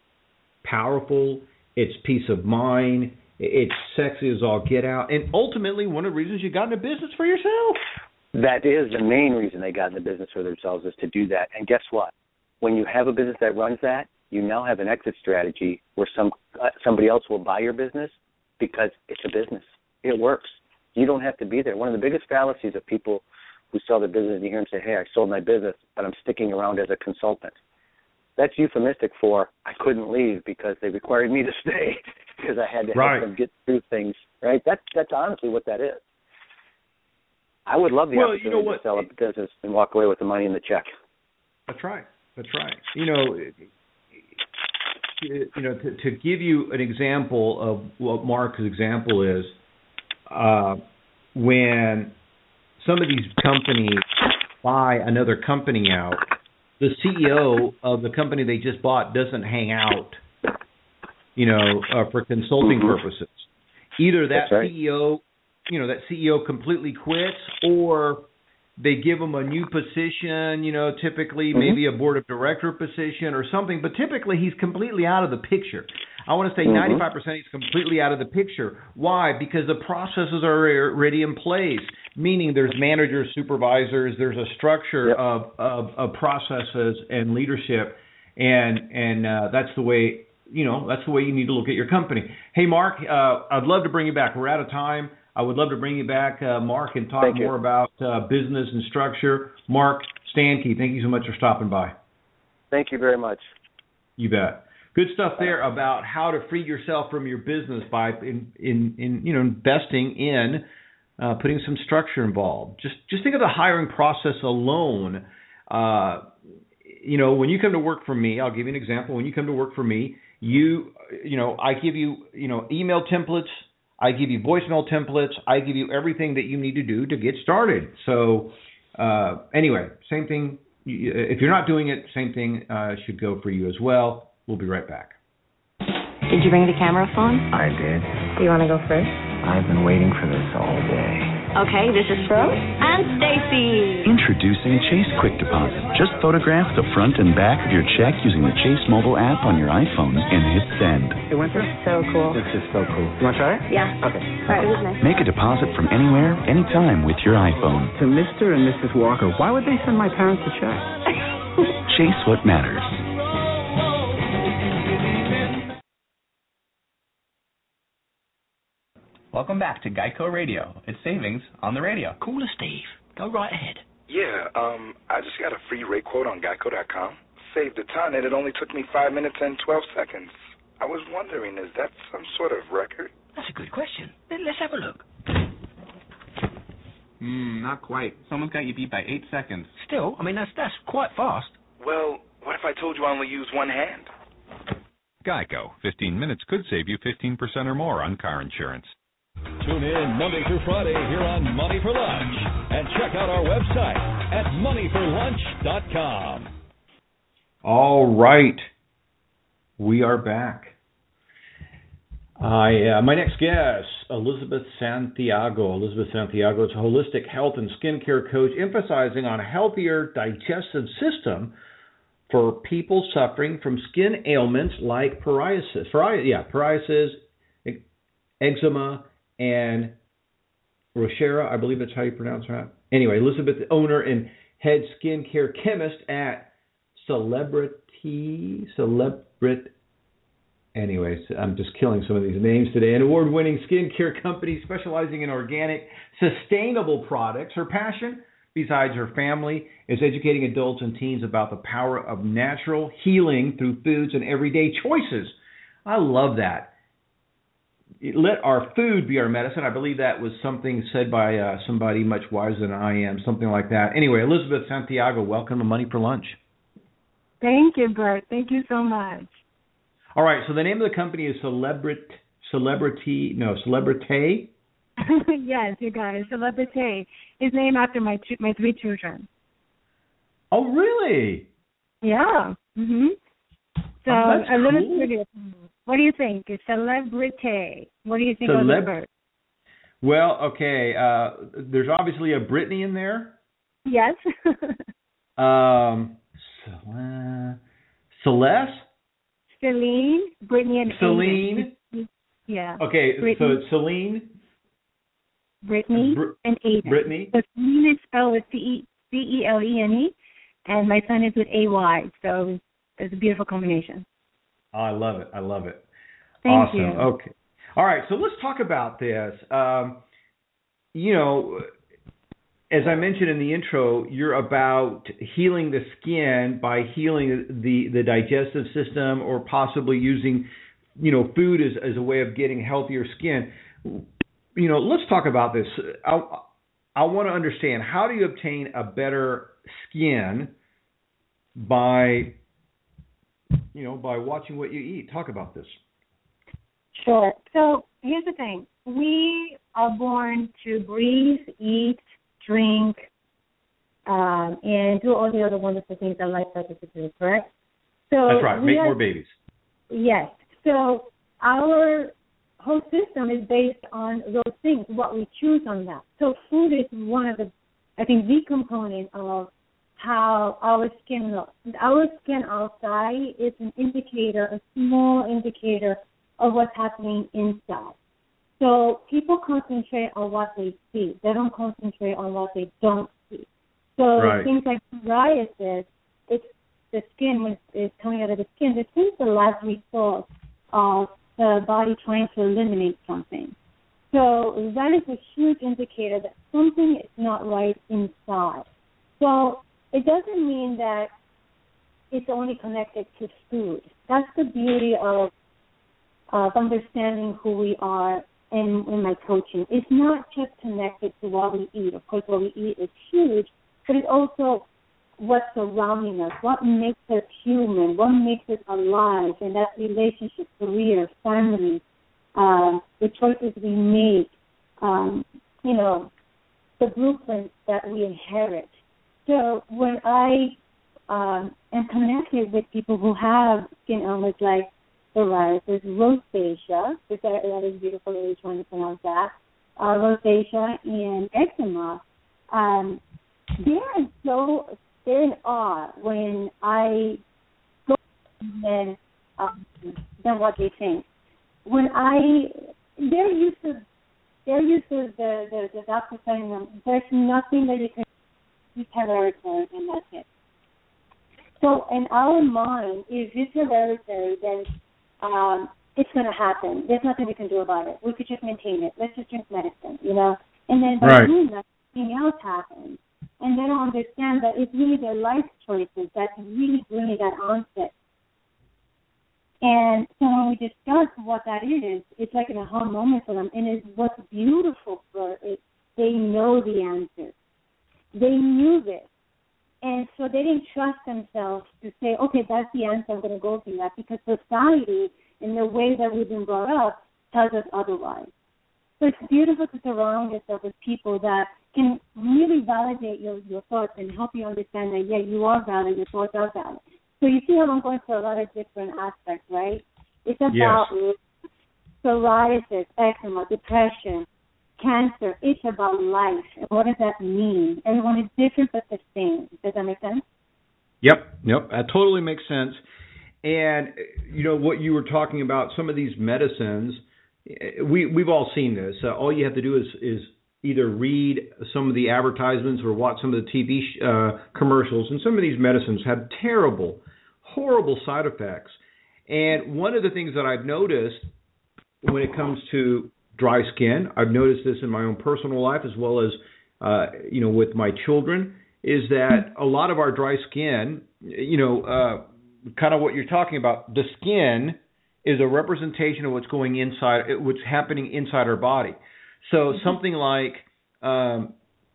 powerful. It's peace of mind. It's sexy as all get out. And ultimately, one of the reasons you got into business for yourself. That is the main reason they got into business for themselves, is to do that. And guess what? When you have a business that runs that, you now have an exit strategy where some uh, somebody else will buy your business because it's a business. It works. You don't have to be there. One of the biggest fallacies of people who sell their business, you hear them say, hey, I sold my business, but I'm sticking around as a consultant. That's euphemistic for I couldn't leave because they required me to stay because I had to right. help them get through things, right? That's, that's honestly what that is. I would love the well, opportunity you know what? to sell a business and walk away with the money and the check. That's right. That's right. You know, you know, to, to give you an example of what Mark's example is, uh, when some of these companies buy another company out, the C E O of the company they just bought doesn't hang out, you know, uh, for consulting mm-hmm. purposes. Either that right. C E O, you know, that C E O completely quits, or they give him a new position, you know, typically mm-hmm. maybe a board of director position or something, but typically he's completely out of the picture. I want to say mm-hmm. ninety-five percent he's completely out of the picture. Why? Because the processes are already in place, meaning there's managers, supervisors, there's a structure yep. of, of, of processes and leadership, and and uh, that's the way, you know, that's the way you need to look at your company. Hey, Mark, uh, I'd love to bring you back. We're out of time. I would love to bring you back, uh, Mark, and talk thank more you. about uh, business and structure. Mark Stankey, thank you so much for stopping by. Thank you very much. You bet. Good stuff there about how to free yourself from your business by in, in, in you know investing in uh, putting some structure involved. Just just think of the hiring process alone. Uh, you know, when you come to work for me, I'll give you an example. When you come to work for me, you you know I give you you know email templates. I give you voicemail templates. I give you everything that you need to do to get started. So uh, anyway, same thing. If you're not doing it, same thing uh, should go for you as well. We'll be right back. Did you bring the camera phone? I did. Do you want to go first? I've been waiting for this all day. Okay, this is Rose and Stacy. Introducing Chase Quick Deposit. Just photograph the front and back of your check using the Chase mobile app on your iPhone and hit send. It went through? So cool. This is so cool. You want to try it? Yeah. Okay. All right, this is nice. Make a deposit from anywhere, anytime with your iPhone. To Mister and Missus Walker, why would they send my parents a check? Chase what matters. Welcome back to Geico Radio. It's savings on the radio. Call us, Steve. Go right ahead. Yeah, um, I just got a free rate quote on Geico dot com. Saved a ton, and it only took me five minutes and twelve seconds. I was wondering, is that some sort of record? That's a good question. Let's have a look. Hmm, not quite. Someone's got you beat by eight seconds. Still, I mean, that's that's quite fast. Well, what if I told you I only use one hand? Geico. fifteen minutes could save you fifteen percent or more on car insurance. Tune in Monday through Friday here on Money for Lunch and check out our website at money for lunch dot com. All right. We are back. I, uh, my next guest, Elizabeth Santiago. Elizabeth Santiago is a holistic health and skincare coach emphasizing on a healthier digestive system for people suffering from skin ailments like psoriasis. Psori- yeah, psoriasis, eczema, and rosacea, I believe that's how you pronounce that. Anyway, Elizabeth, owner and head skincare chemist at Celebrity, Celebrit. Anyways, I'm just killing some of these names today. An award-winning skincare company specializing in organic, sustainable products. Her passion, besides her family, is educating adults and teens about the power of natural healing through foods and everyday choices. I love that. Let our food be our medicine. I believe that was something said by uh, somebody much wiser than I am, something like that. Anyway, Elizabeth Santiago, welcome to Money for Lunch. Thank you, Bert. Thank you so much. All right, so the name of the company is Celebrit, Celebrity, no, Celebrity? Yes, you guys, Celebrity. It's named after my two, my three children. Oh, really? Yeah. Mm-hmm. So oh, that's a little cool. trivia. What do you think? It's Celebrity. What do you think Celeb- of the bird? Well, okay. Uh, there's obviously a Brittany in there. Yes. um, Cel- Celeste? Celine, Brittany, and Celine. Aiden. Yeah. Okay, Brittany, so it's Celine. Brittany, Br- and Aiden. Brittany. So Celine is spelled with C E C E L E N E, and my son is with A Y. So it's a beautiful combination. Oh, I love it. I love it. Thank awesome. you. Okay. All right. So let's talk about this. Um, you know, as I mentioned in the intro, you're about healing the skin by healing the, the digestive system, or possibly using, you know, food as, as a way of getting healthier skin. You know, let's talk about this. I, I want to understand, how do you obtain a better skin by, you know, by watching what you eat. Talk about this. Sure. So here's the thing. We are born to breathe, eat, drink, um, and do all the other wonderful things that life touches to do, correct? So that's right. Make have, more babies. Yes. So our whole system is based on those things, what we choose on that. So food is one of the, I think, the component of how our skin looks. Our skin outside is an indicator, a small indicator of what's happening inside. So people concentrate on what they see. They don't concentrate on what they don't see. So right. things like psoriasis, it's the skin when it's coming out of the skin. This is the last resort of the body trying to eliminate something. So that is a huge indicator that something is not right inside. So it doesn't mean that it's only connected to food. That's the beauty of of understanding who we are in, in my coaching. It's not just connected to what we eat. Of course, what we eat is huge, but it's also what's surrounding us, what makes us human, what makes us alive, and that's relationship, career, family, um, the choices we make, um, you know, the blueprints that we inherit. So when I um, am connected with people who have skin illness like psoriasis, rosacea, which that, that is beautiful, I was trying to pronounce that, uh, rosacea and eczema, um, they are so, they're in awe when I go and um, than what they think. When I, they're used to, they're used to the, the, the doctor telling them, there's nothing that you can do, hereditary, and that's it. So in our mind, if it's hereditary, then um, it's going to happen. There's nothing we can do about it. We could just maintain it. Let's just drink medicine, you know. And then by right. doing that, something else happens. And they don't understand that it's really their life choices that really bring that onset. And so when we discuss what that is, it's like an aha moment for them. And it's what's beautiful for it, they know the answers. They knew this. And so they didn't trust themselves to say, okay, that's the answer, I'm going to go through that, because society and the way that we've been brought up tells us otherwise. So it's beautiful to surround yourself with people that can really validate your, your thoughts and help you understand that, yeah, you are valid, your thoughts are valid. So you see how I'm going through a lot of different aspects, right? It's about yes. psoriasis, eczema, depression, cancer. It's about life. And what does that mean? Everyone is different but the same. Does that make sense? Yep, yep. That totally makes sense. And, you know, what you were talking about, some of these medicines, we, we've all seen this. Uh, all you have to do is, is either read some of the advertisements or watch some of the T V sh- uh, commercials, and some of these medicines have terrible, horrible side effects. And one of the things that I've noticed when it comes to dry skin, I've noticed this in my own personal life as well as, uh, you know, with my children, is that a lot of our dry skin, you know, uh, kind of what you're talking about, the skin is a representation of what's going inside, what's happening inside our body. So mm-hmm. something like um,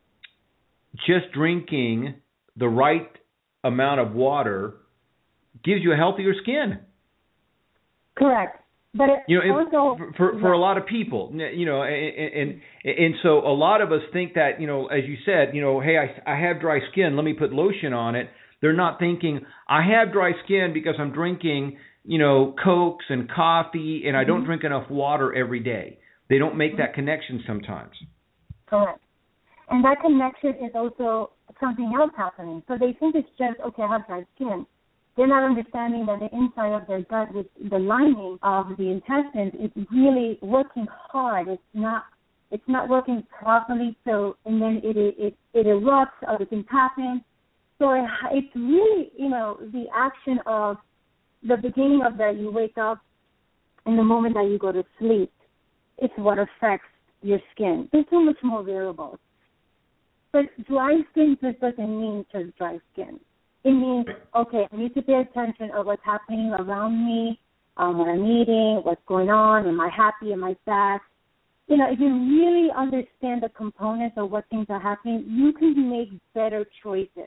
just drinking the right amount of water gives you a healthier skin. Correct. But it you know, also, for for, for a lot of people, you know, and, and and so a lot of us think that, you know, as you said, you know, hey, I I have dry skin, let me put lotion on it. They're not thinking I have dry skin because I'm drinking, you know, Cokes and coffee, and I don't mm-hmm. drink enough water every day. They don't make that connection sometimes. Correct. And that connection is also something else happening. So they think it's just, okay, I have dry skin. They're not understanding that the inside of their gut, with the lining of the intestines, is really working hard. It's not, it's not working properly. So, and then it it it erupts. Other things happen. So it, it's really, you know, the action of the beginning of that. You wake up, and the moment that you go to sleep, it's what affects your skin. There's so much more variables. But dry skin just doesn't mean just dry skin. It means, okay, I need to pay attention of what's happening around me, um, what I'm eating, what's going on, am I happy, am I sad? You know, if you really understand the components of what things are happening, you can make better choices.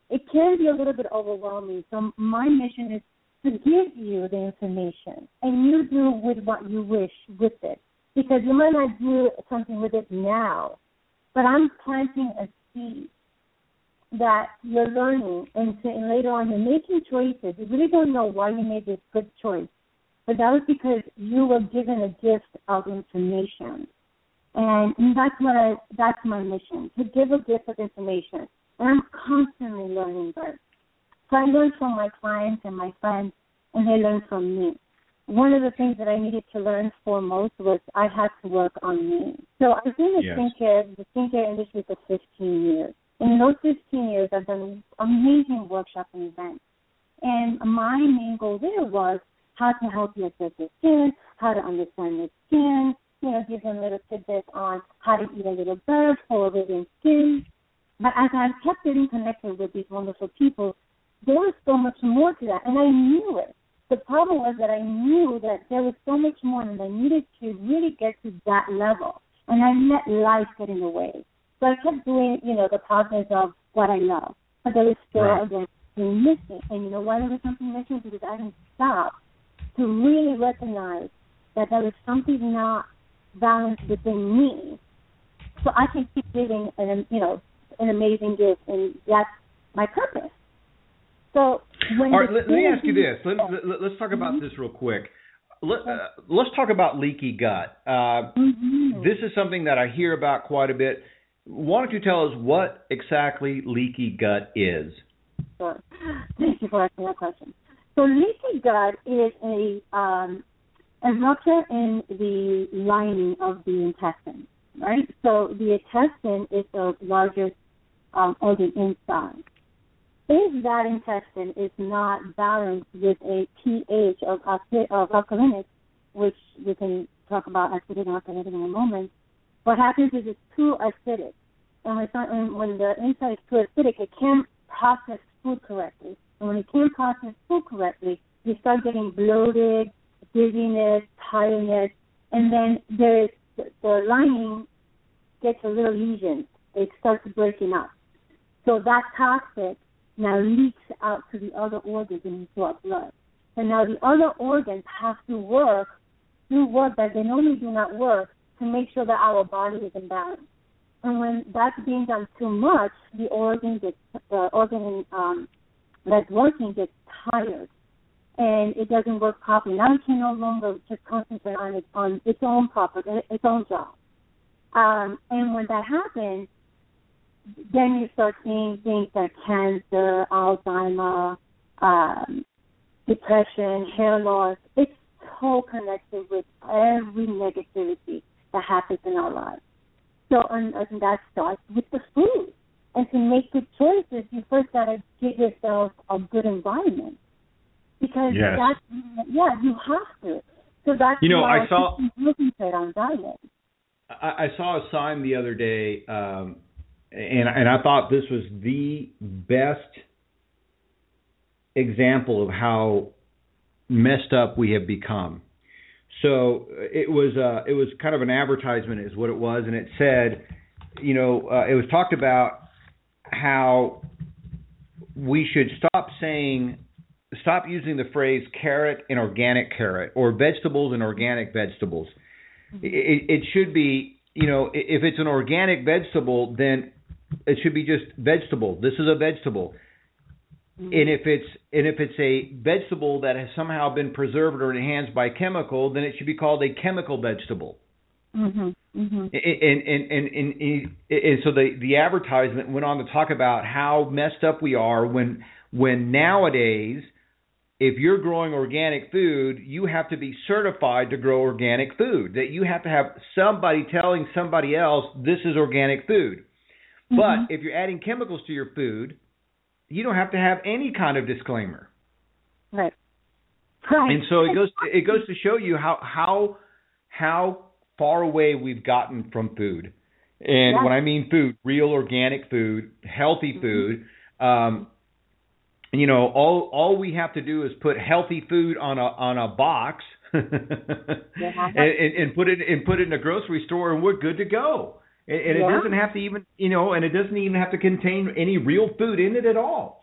it can be a little bit overwhelming. So my mission is to give you the information, and you do with what you wish with it. Because you might not do something with it now, but I'm planting a seed that you're learning, and, to, and later on you're making choices. You really don't know why you made this good choice, but that was because you were given a gift of information. And, and that's what I, that's my mission, to give a gift of information. And I'm constantly learning that. So I learn from my clients and my friends, and they learn from me. One of the things that I needed to learn foremost was I had to work on me. So I've been in Yes. skincare, the skincare industry for fifteen years. And in those fifteen years, I've done amazing workshops and events. And my main goal there was how to help you assess your skin, how to understand your skin, you know, give them little tidbits on how to eat a little better for radiant skin. But as I kept getting connected with these wonderful people, there was so much more to that, and I knew it. The problem was that I knew that there was so much more, and I needed to really get to that level. And I let life get in the way. So I kept doing, you know, the process of what I love. But there was still Right. again something missing. And you know why there was something missing? Because I didn't stop to really recognize that there was something not balanced within me. So I can keep giving an, you know, an amazing gift, and that's my purpose. So when All right, the let, let me ask you energy- this. Let, let, let's talk about Mhm. this real quick. Let, uh, let's talk about leaky gut. Uh, Mhm. This is something that I hear about quite a bit. Why don't you tell us what exactly leaky gut is? Sure. Thank you for asking that question. So leaky gut is a um, a rupture in the lining of the intestine, right? So the intestine is the largest um, organ inside. If that intestine is not balanced with a pH of, of alkalinity, which we can talk about acidic and alkalinity in a moment, what happens is it's too acidic. And when, it's not, and when the inside is too acidic, it can't process food correctly. And when it can't process food correctly, you start getting bloated, dizziness, tiredness, and then there's the, the lining gets a little lesion. It starts breaking up. So that toxic now leaks out to the other organs and into our blood. And now the other organs have to work, do work that they normally do not work, to make sure that our body is in balance. And when that's being done too much, the organ gets, the organ um, that's working gets tired, and it doesn't work properly. Now it can no longer just concentrate on its on its own proper its own job. Um, and when that happens, then you start seeing things like cancer, Alzheimer, um, depression, hair loss. It's so connected with every negativity that happens in our lives. So, and, and that starts with the food. And to make good choices, you first got to give yourself a good environment. Because Yes. that's, yeah, you have to. So that's You know, why I saw- looking on diet. I, I saw a sign the other day, um, and and I thought this was the best example of how messed up we have become. So it was uh, it was kind of an advertisement, is what it was, and it said, you know, uh, it was talked about how we should stop saying, stop using the phrase carrot and organic carrot, or vegetables and organic vegetables. Mm-hmm. It, it should be, you know, if it's an organic vegetable, then it should be just vegetable. This is a vegetable. Mm-hmm. And if it's and if it's a vegetable that has somehow been preserved or enhanced by chemical, then it should be called a chemical vegetable. Mm-hmm. Mm-hmm. And, and, and, and, and, and so the, the advertisement went on to talk about how messed up we are when when nowadays, if you're growing organic food, you have to be certified to grow organic food. That you have to have somebody telling somebody else this is organic food. Mm-hmm. But if you're adding chemicals to your food, you don't have to have any kind of disclaimer. Right. Right. And so it goes it goes to show you how how how far away we've gotten from food. And yeah. when I mean food, real organic food, healthy mm-hmm. food, um, you know, all all we have to do is put healthy food on a on a box yeah. and, and, and put it and put it in a grocery store, and we're good to go. And, and yeah. it doesn't have to even, you know, and it doesn't even have to contain any real food in it at all.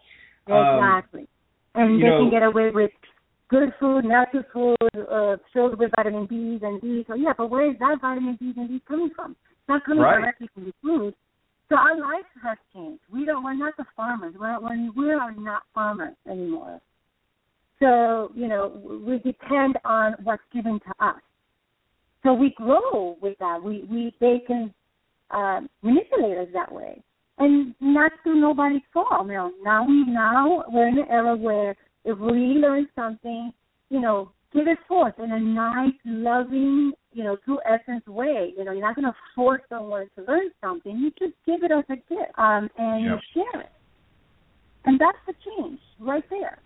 Exactly. Um, and they know, can get away with good food, natural food, uh, filled with vitamin B's and D's. So, yeah, but where is that vitamin B's and D's coming from? It's not coming right. directly from the food. So our life has changed. We don't. We're not the farmers. We're, we're, we are not farmers anymore. So, you know, we depend on what's given to us. So we grow with that. We, we they can uh, manipulate us that way. And not through nobody's fault. You know, now, we, now we're in an era where if we learn something, you know, give it forth in a nice, loving, you know, true essence way. You know, you're not going to force someone to learn something. You just give it as a gift, um, and yep. you share it. And that's the change right there.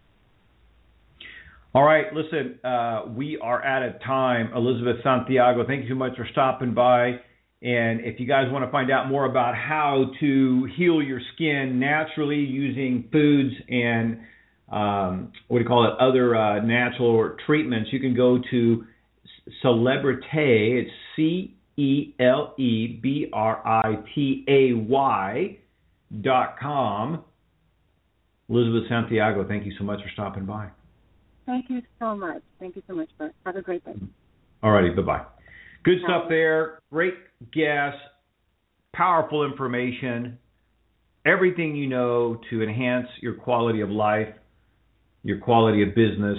All right, listen, uh, we are out of time. Elizabeth Santiago, thank you so much for stopping by. And if you guys want to find out more about how to heal your skin naturally using foods and um, what do you call it, other uh, natural treatments, you can go to Celebrité. It's C E L E B R I T A Y dot com. Elizabeth Santiago, thank you so much for stopping by. Thank you so much. Thank you so much, Bert. Have a great day. All righty, bye-bye. Good stuff there. Great guests, powerful information, everything you know to enhance your quality of life, your quality of business,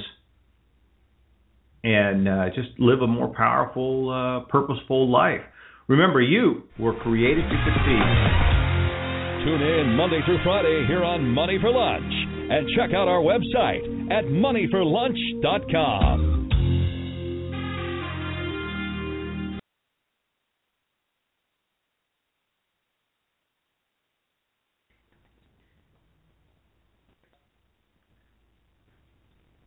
and uh, just live a more powerful, uh, purposeful life. Remember, you were created to succeed. Tune in Monday through Friday here on Money for Lunch, and check out our website at money for lunch dot com.